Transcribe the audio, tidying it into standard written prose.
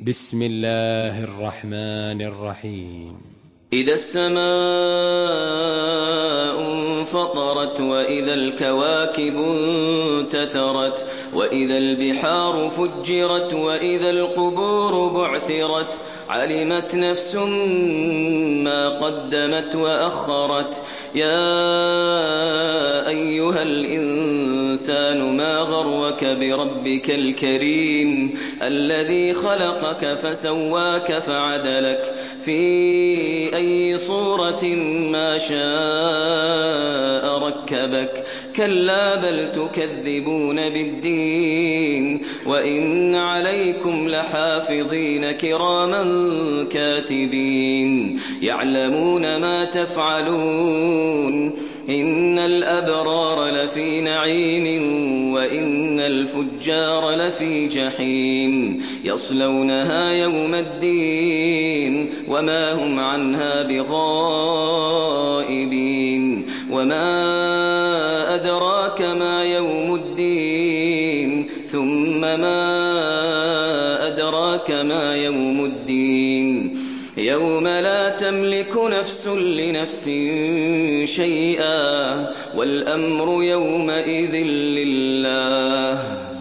بسم الله الرحمن الرحيم. إذا السماء انفطرت وإذا الكواكب انتثرت وإذا البحار فجرت وإذا القبور بعثرت علمت نفس ما قدمت وأخرت. يا أيها الإنسان ما غرك بربك الكريم الذي خلقك فسواك فعدلك في أي صورة ما شاء ركبك. كلا بل تكذبون بالدين وإن عليكم لحافظين كراما كاتبين يعلمون ما تفعلون. إن الأبرار لفي نعيم وإن الفجار لفي جحيم يصلونها يوم الدين وما هم عنها بغائبين. وما أدراك ما يوم الدين ثم ما أدراك ما يوم الدين يوم لا تملك نفس لنفس شيئا والأمر يومئذ لله.